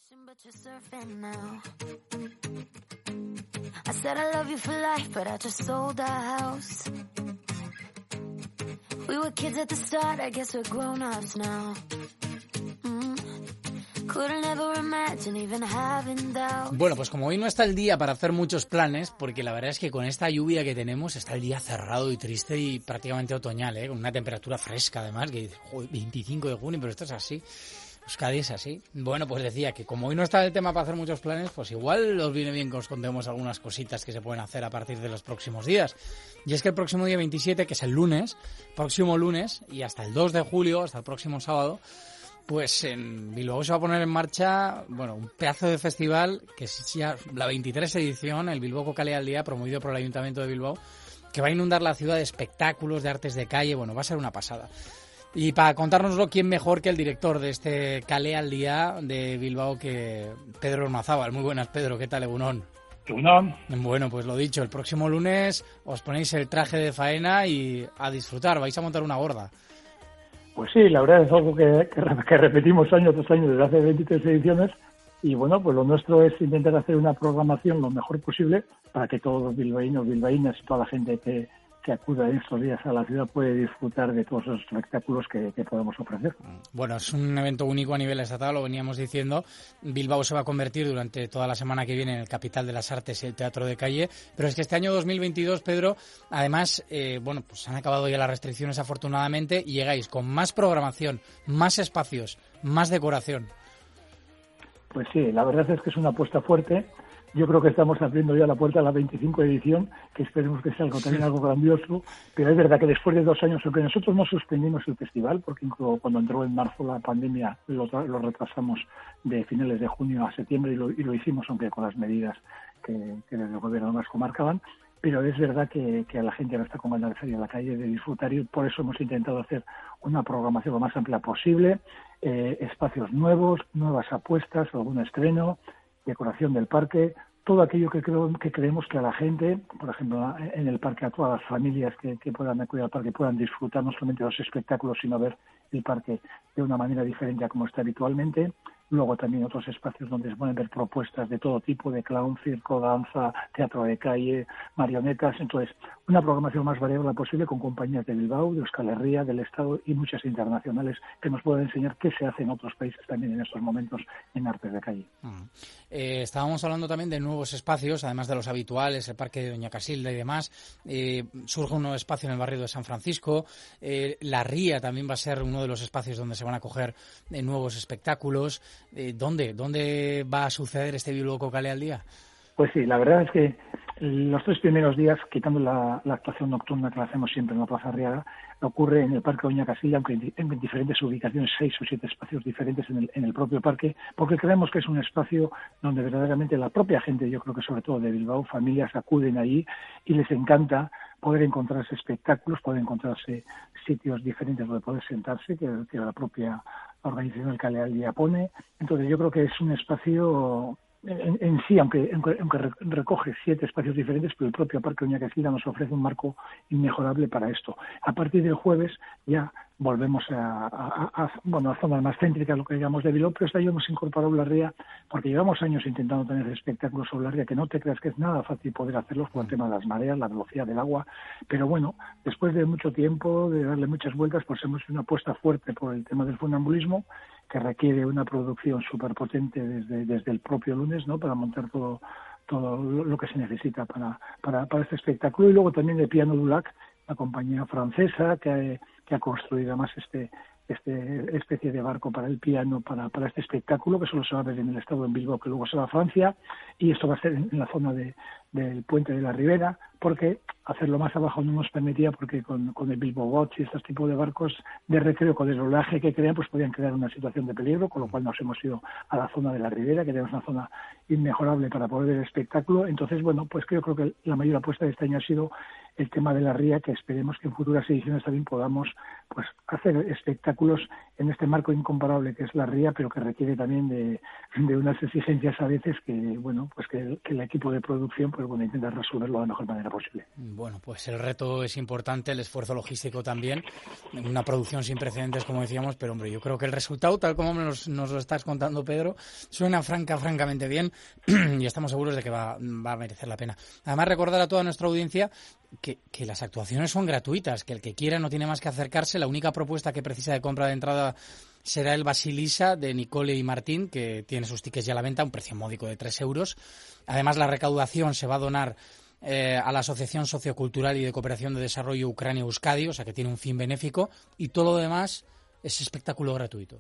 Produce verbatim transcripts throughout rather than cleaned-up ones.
Bueno, pues como hoy no está el día para hacer muchos planes, porque la verdad es que con esta lluvia que tenemos está el día cerrado y triste y prácticamente otoñal, ¿eh? Con una temperatura fresca además, que joder, veinticinco de junio, pero esto es así. Euskadi es así. Bueno, pues decía que como hoy no está el tema para hacer muchos planes, pues igual os viene bien que os contemos algunas cositas que se pueden hacer a partir de los próximos días. Y es que el próximo día veintisiete, que es el lunes, próximo lunes, y hasta el dos de julio, hasta el próximo sábado, pues en Bilbao se va a poner en marcha, bueno, un pedazo de festival que es ya la veintitrés edición, el Bilbao Kokale al Día, promovido por el Ayuntamiento de Bilbao, que va a inundar la ciudad de espectáculos, de artes de calle, bueno, va a ser una pasada. Y para contárnoslo, ¿quién mejor que el director de este Kale al Día de Bilbao, que Pedro Ormazábal? Muy buenas, Pedro, ¿qué tal, Egunon? Egunon. Bueno, pues lo dicho, el próximo lunes os ponéis el traje de faena y a disfrutar, vais a montar una gorda. Pues sí, la verdad es algo que, que, que repetimos año tras año desde hace veintitrés ediciones y bueno, pues lo nuestro es intentar hacer una programación lo mejor posible para que todos los bilbaínos, bilbaínas y toda la gente que, que acuda en estos días a la ciudad puede disfrutar de todos esos espectáculos que, que podemos ofrecer. Bueno, es un evento único a nivel estatal, lo veníamos diciendo. Bilbao se va a convertir durante toda la semana que viene en el capital de las artes y el teatro de calle, pero es que este año dos mil veintidós, Pedro, además, eh, bueno, pues han acabado ya las restricciones afortunadamente y llegáis con más programación, más espacios, más decoración. Pues sí, la verdad es que es una apuesta fuerte. Yo creo que estamos abriendo ya la puerta a la veinticinco edición, que esperemos que sea algo también algo grandioso, pero es verdad que después de dos años, aunque nosotros no suspendimos el festival, porque incluso cuando entró en marzo la pandemia lo, lo retrasamos de finales de junio a septiembre y lo, y lo hicimos, aunque con las medidas que, que desde el gobierno vasco marcaban, pero es verdad que, que a la gente no está con ganas de salir a la calle, de disfrutar, y por eso hemos intentado hacer una programación lo más amplia posible, eh, espacios nuevos, nuevas apuestas, algún estreno, decoración del parque, todo aquello que creo que creemos que a la gente, por ejemplo, en el parque, a todas las familias que, que puedan acudir al parque, puedan disfrutar no solamente de los espectáculos, sino ver el parque de una manera diferente a como está habitualmente. Luego también otros espacios donde se pueden ver propuestas de todo tipo, de clown, circo, danza, teatro de calle, marionetas. Entonces, una programación más variable posible con compañías de Bilbao, de Euskal Herria, del Estado y muchas internacionales que nos pueden enseñar qué se hace en otros países también en estos momentos en artes de calle. Uh-huh. Eh, estábamos hablando también de nuevos espacios, además de los habituales, el Parque de Doña Casilda y demás. Eh, surge un nuevo espacio en el barrio de San Francisco. Eh, la Ría también va a ser uno de los espacios donde se van a coger eh, nuevos espectáculos. Eh, ¿Dónde? ¿Dónde va a suceder este Bilbao Kokale al Día? Pues sí, la verdad es que los tres primeros días, quitando la, la actuación nocturna que la hacemos siempre en la Plaza Arriaga, ocurre en el Parque Doña Casilda, aunque en, en diferentes ubicaciones, seis o siete espacios diferentes en el, en el propio parque, porque creemos que es un espacio donde verdaderamente la propia gente, yo creo que sobre todo de Bilbao, familias acuden allí y les encanta poder encontrarse espectáculos, poder encontrarse sitios diferentes donde poder sentarse, que, que la propia organización del Kale al Día pone. Entonces yo creo que es un espacio en, en sí, aunque, aunque recoge siete espacios diferentes, pero el propio Parque Doña Casilda nos ofrece un marco inmejorable para esto. A partir del jueves ya volvemos a, a, a, bueno, a zonas más céntricas, lo que digamos de Bilbao, pero este año hemos incorporado la ría porque llevamos años intentando tener espectáculos sobre la ría, que no te creas que es nada fácil poder hacerlos por el tema de las mareas, la velocidad del agua, pero bueno, después de mucho tiempo, de darle muchas vueltas, pues hemos hecho una apuesta fuerte por el tema del funambulismo, que requiere una producción súper potente desde, desde el propio lunes, ¿no?, para montar todo todo lo que se necesita para, para, para este espectáculo. Y luego también el Piano du Lac, la compañía francesa que, que ha construido además este este especie de barco para el piano, para, para este espectáculo, que solo se va a ver en el estado en Bilbao, que luego se va a Francia, y esto va a ser en, en la zona de, del puente de la Ribera, porque hacerlo más abajo no nos permitía, porque con, con el Bilbao Boats y estos tipos de barcos de recreo, con el oleaje que crean, pues podían crear una situación de peligro, con lo cual nos hemos ido a la zona de la Ribera, que tenemos una zona inmejorable para poder ver el espectáculo. Entonces, bueno, pues yo creo que la mayor apuesta de este año ha sido el tema de la ría, que esperemos que en futuras ediciones también podamos pues hacer espectáculos en este marco incomparable que es la ría, pero que requiere también de, de unas exigencias a veces que, bueno, pues que, que el equipo de producción pues bueno intenta resolverlo de la mejor manera posible. Bueno, pues el reto es importante, el esfuerzo logístico también, una producción sin precedentes, como decíamos, pero hombre, yo creo que el resultado, tal como nos, nos lo estás contando, Pedro, suena franca, francamente bien y estamos seguros de que va, va a merecer la pena. Además, recordar a toda nuestra audiencia que, que las actuaciones son gratuitas, que el que quiera no tiene más que acercarse. La única propuesta que precisa de compra de entrada será el Basilisa de Nicole y Martín, que tiene sus tickets ya a la venta a un precio módico de tres euros. Además, la recaudación se va a donar eh, a la Asociación Sociocultural y de Cooperación de Desarrollo Ucrania-Euskadi, o sea que tiene un fin benéfico, y todo lo demás es espectáculo gratuito.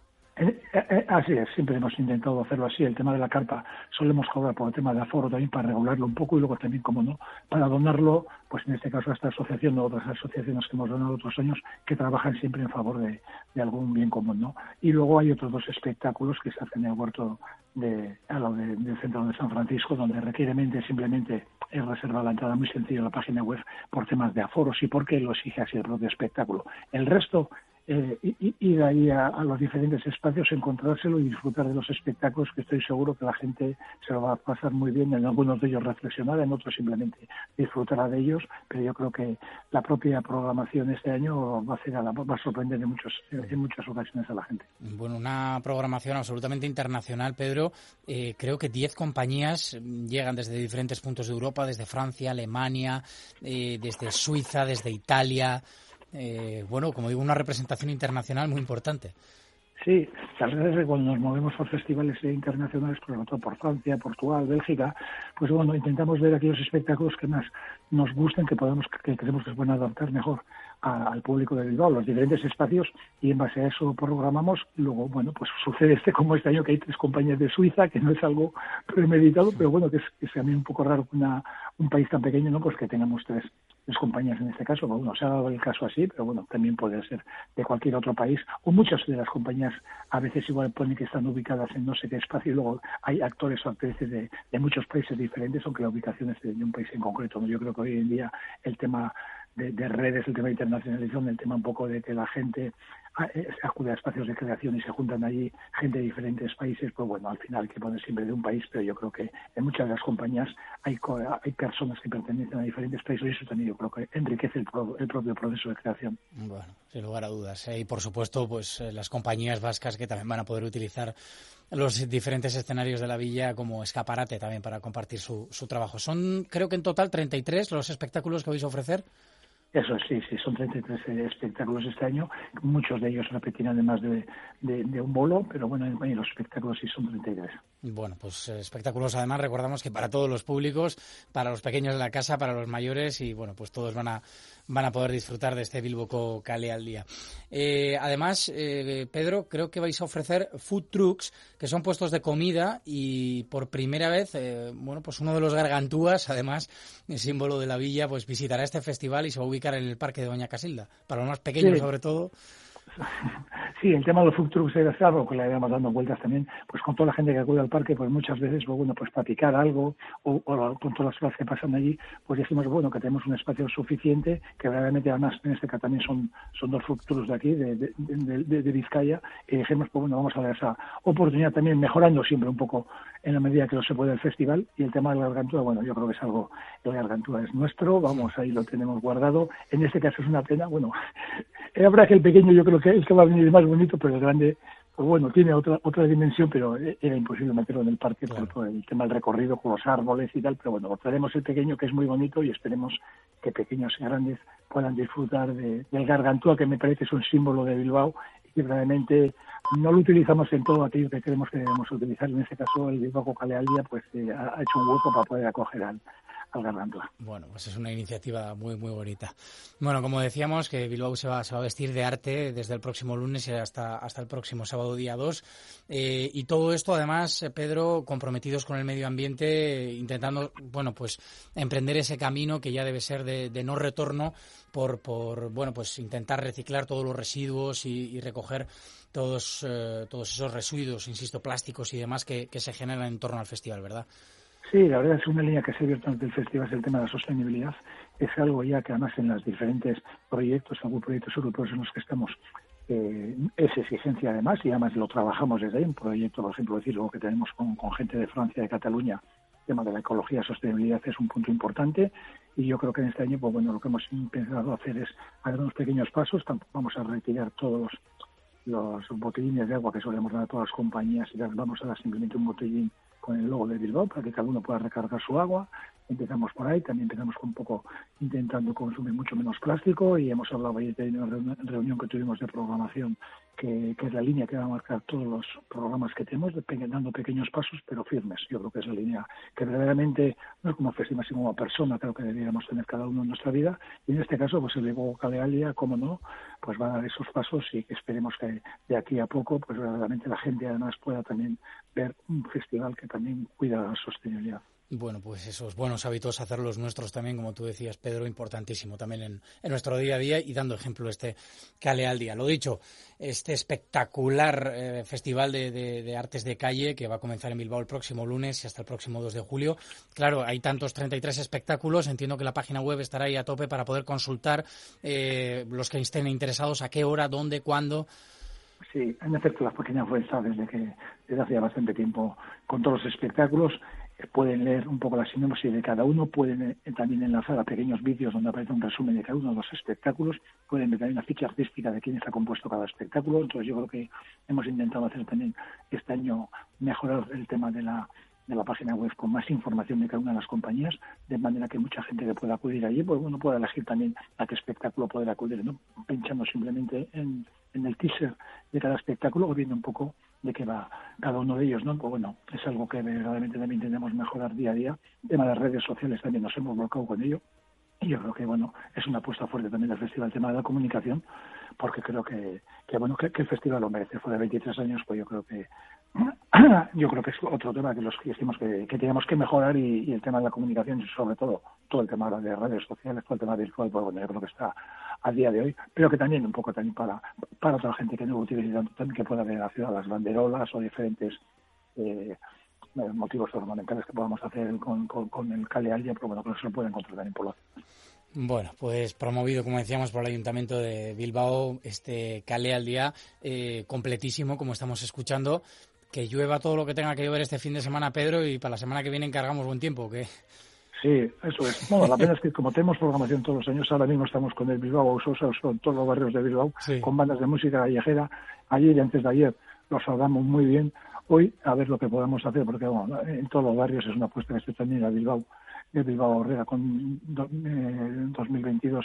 Eh, eh, así es, siempre hemos intentado hacerlo así. El tema de la carpa solemos cobrar por el tema de aforo también para regularlo un poco y luego también, como no, para donarlo, pues en este caso a esta asociación o otras asociaciones que hemos donado otros años que trabajan siempre en favor de, de algún bien común, ¿no? Y luego hay otros dos espectáculos que se hacen en el huerto de, a lo de, del centro de San Francisco, donde requiere simplemente es reservar la entrada muy sencillo en la página web por temas de aforos y porque lo exige así el propio espectáculo. El resto, Eh, ir ahí a, a los diferentes espacios, encontrárselo y disfrutar de los espectáculos, que estoy seguro que la gente se lo va a pasar muy bien, en algunos de ellos reflexionar, en otros simplemente disfrutará de ellos, pero yo creo que la propia programación este año va a, hacer a la, va a sorprender en, muchos, en muchas ocasiones a la gente. Bueno, una programación absolutamente internacional, Pedro. Eh, creo que diez compañías llegan desde diferentes puntos de Europa, desde Francia, Alemania, eh, desde Suiza, desde Italia. Eh, bueno, como digo, una representación internacional muy importante. Sí, tal vez cuando nos movemos por festivales internacionales, por ejemplo, por Francia, Portugal, Bélgica, pues bueno, intentamos ver aquellos espectáculos que más nos gusten, que podemos, que creemos que se pueden adaptar mejor a, al público de Bilbao, los diferentes espacios, y en base a eso programamos. Luego, bueno, pues sucede este como este año que hay tres compañías de Suiza, que no es algo premeditado, pero bueno, que es, que es también un poco raro que una, un país tan pequeño, ¿no? Pues que tengamos tres tres compañías en este caso. Bueno, se ha dado el caso así, pero bueno, también puede ser de cualquier otro país, o muchas de las compañías a veces igual ponen que están ubicadas en no sé qué espacio y luego hay actores o actrices de, de muchos países diferentes, aunque la ubicación es de, de un país en concreto, ¿no? Yo creo que hoy en día el tema de, de redes, el tema de internacionalización, el tema un poco de que la gente acude a espacios de creación y se juntan allí gente de diferentes países, pues bueno, al final hay que poner siempre de un país, pero yo creo que en muchas de las compañías hay hay personas que pertenecen a diferentes países y eso también yo creo que enriquece el, pro, el propio proceso de creación. Bueno, sin lugar a dudas. ¿eh? Y por supuesto, pues eh, las compañías vascas que también van a poder utilizar los diferentes escenarios de la villa como escaparate también para compartir su, su trabajo. Son, creo que en total, treinta y tres los espectáculos que vais a ofrecer. Eso sí, sí, son treinta y tres espectáculos este año. Muchos de ellos repetirán de más de, de, de un bolo, pero bueno, en los espectáculos sí son treinta y tres. Bueno, pues espectáculos además, recordamos que para todos los públicos, para los pequeños de la casa, para los mayores y bueno, pues todos van a van a poder disfrutar de este Bilboko Kale al día. Eh, además, eh, Pedro, creo que vais a ofrecer food trucks, que son puestos de comida y por primera vez, eh, bueno, pues uno de los gargantúas, además, el símbolo de la villa, pues visitará este festival y se va a ubicar en el parque de Doña Casilda, para los más pequeños sí. sobre todo. Sí, el tema de los food trucks era algo que le habíamos dando vueltas también, pues con toda la gente que acude al parque, pues muchas veces, pues bueno, pues para picar algo, o, o con todas las cosas que pasan allí, pues decimos, bueno, que tenemos un espacio suficiente, que realmente además en este caso también son, son dos food trucks de aquí, de, de, de, de, de Vizcaya, y dijimos, pues bueno, vamos a dar esa oportunidad también, mejorando siempre un poco en la medida que lo se puede el festival, y el tema de la gargantúa, bueno, yo creo que es algo, la gargantúa es nuestro, vamos, ahí lo tenemos guardado, en este caso es una pena, bueno, habrá que el pequeño yo creo que es que va a venir más bonito, pero el grande, pues bueno, tiene otra otra dimensión, pero era imposible meterlo en el parque claro. por, por el tema del recorrido con los árboles y tal, pero bueno, traeremos el pequeño que es muy bonito y esperemos que pequeños y grandes puedan disfrutar de, del gargantúa, que me parece que es un símbolo de Bilbao y que realmente no lo utilizamos en todo aquello que creemos que debemos utilizar. En este caso, el Bilbao Kale al día pues eh, ha hecho un hueco para poder acoger al al Gargantúa. Bueno, pues es una iniciativa muy muy bonita. Bueno, como decíamos, que Bilbao se va, se va a vestir de arte desde el próximo lunes y hasta, hasta el próximo sábado día dos. Eh, y todo esto, además, Pedro, comprometidos con el medio ambiente, intentando, bueno, pues emprender ese camino que ya debe ser de, de no retorno por, por, bueno, pues intentar reciclar todos los residuos y, y recoger todos, eh, todos esos residuos, insisto, plásticos y demás que, que se generan en torno al festival, ¿verdad? Sí, la verdad es una línea que se ha abierto ante el festival, es el tema de la sostenibilidad. Es algo ya que además en los diferentes proyectos, algunos proyectos europeos en los que estamos, eh, es exigencia además, y además lo trabajamos desde ahí. Un proyecto, por ejemplo, decir algo que tenemos con, con gente de Francia, de Cataluña, el tema de la ecología y sostenibilidad es un punto importante, y yo creo que en este año, pues bueno, lo que hemos empezado a hacer es dar unos pequeños pasos. Tampoco vamos a retirar todos los los botellines de agua que solemos dar a todas las compañías, y las vamos a dar simplemente un botellín con el logo de Bilbao para que cada uno pueda recargar su agua. Empezamos por ahí, también empezamos con un poco intentando consumir mucho menos plástico, y hemos hablado ayer de una reunión que tuvimos de programación que, que es la línea que va a marcar todos los programas que tenemos, dando pequeños pasos pero firmes. Yo creo que es la línea que verdaderamente, no es como festival, sino como persona, creo que deberíamos tener cada uno en nuestra vida, y en este caso pues el Bilbao Kalealdia, como no, pues va a dar esos pasos, y que esperemos que de aquí a poco pues verdaderamente la gente además pueda también ver un festival que también cuida la sostenibilidad. Bueno, pues esos buenos hábitos, hacerlos nuestros también, como tú decías, Pedro, importantísimo también en, en nuestro día a día, y dando ejemplo este Kalealdia. Lo dicho, este espectacular eh, festival de, de, de artes de calle que va a comenzar en Bilbao el próximo lunes y hasta el próximo dos de julio. Claro, hay tantos treinta y tres espectáculos, entiendo que la página web estará ahí a tope para poder consultar eh, los que estén interesados, a qué hora, dónde, cuándo. Sí, en efecto, las páginas web está desde que desde hace bastante tiempo con todos los espectáculos. Pueden leer un poco la sinopsis de cada uno, pueden eh, también enlazar a pequeños vídeos donde aparece un resumen de cada uno de los espectáculos, pueden ver también una ficha artística de quién está compuesto cada espectáculo. Entonces yo creo que hemos intentado hacer también este año mejorar el tema de la de la página web con más información de cada una de las compañías, de manera que mucha gente que pueda acudir allí, pues bueno, pueda elegir también a qué espectáculo poder acudir, no pinchando simplemente en, en el teaser de cada espectáculo o viendo un poco de qué va cada uno de ellos, ¿no? Pues bueno, es algo que verdaderamente también tenemos que mejorar día a día. El tema de las redes sociales también nos hemos volcado con ello, y yo creo que bueno, es una apuesta fuerte también del festival, el tema de la comunicación, porque creo que, que bueno, que, que el festival lo merece. Fue de veintitrés años, pues yo creo que yo creo que es otro tema que los que decimos que, que tenemos que mejorar, y, y el tema de la comunicación, y sobre todo todo el tema de redes sociales, todo el tema virtual, pues bueno, yo creo que está a día de hoy, pero que también un poco también para para otra gente que no lo utilice tanto, también que pueda ver en la ciudad las banderolas o diferentes eh, motivos ornamentales que podamos hacer con, con, con el Kalealdia, pero bueno, que no se lo pueden encontrar también por la ciudad. Bueno, pues promovido, como decíamos, por el Ayuntamiento de Bilbao, este Kalealdia eh, completísimo, como estamos escuchando. Que llueva todo lo que tenga que llover este fin de semana, Pedro, y para la semana que viene encargamos buen tiempo, ¿qué? Sí, eso es. Bueno, la pena es que como tenemos programación todos los años, ahora mismo estamos con el Bilbao Ausosa, con todos los barrios de Bilbao, sí, con bandas de música callejera. Ayer y antes de ayer los saludamos muy bien. Hoy a ver lo que podamos hacer, porque bueno, en todos los barrios es una apuesta que se también a Bilbao, de Bilbao Aurrera, con do, eh, dos mil veintidós,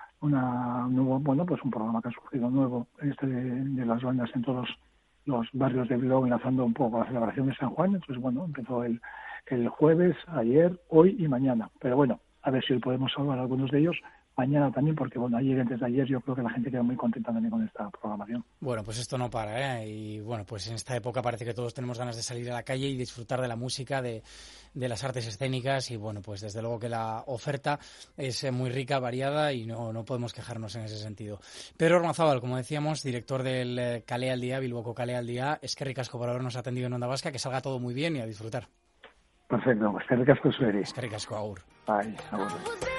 una nuevo, bueno, pues un programa que ha surgido nuevo, este de, de las bandas en todos los barrios de Bilbao, enlazando un poco la celebración de San Juan. Entonces bueno, empezó el el jueves, ayer, hoy y mañana. Pero bueno, a ver si hoy podemos salvar algunos de ellos. Mañana también, porque bueno, ayer, antes de ayer, yo creo que la gente queda muy contenta también con esta programación. Bueno, pues esto no para, ¿eh? Y bueno, pues en esta época parece que todos tenemos ganas de salir a la calle y disfrutar de la música, de, de las artes escénicas, y bueno, pues desde luego que la oferta es muy rica, variada, y no, no podemos quejarnos en ese sentido. Pedro Ormazábal, como decíamos, director del Kalealdia, Bilboko Kalealdia, eskerrik asko por habernos atendido en Onda Vasca, que salga todo muy bien y a disfrutar. Perfecto, eskerrik asko zueri. Eskerrik asko, agur. Bai, agur.